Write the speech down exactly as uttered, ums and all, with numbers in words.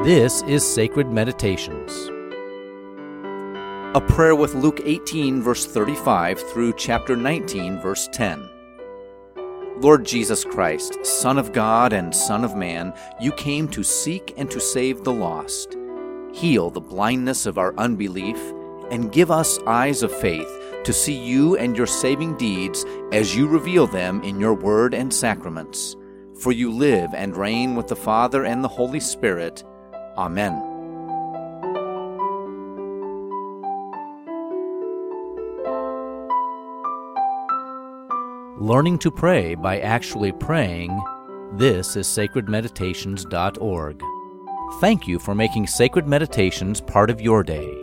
This is Sacred Meditations. A prayer with Luke eighteen, verse thirty-five through chapter nineteen, verse ten. Lord Jesus Christ, Son of God and Son of Man, you came to seek and to save the lost. Heal the blindness of our unbelief and give us eyes of faith to see you and your saving deeds as you reveal them in your word and sacraments. For you live and reign with the Father and the Holy Spirit. Amen. Learning to pray by actually praying. This is sacred meditations dot org. Thank you for making Sacred Meditations part of your day.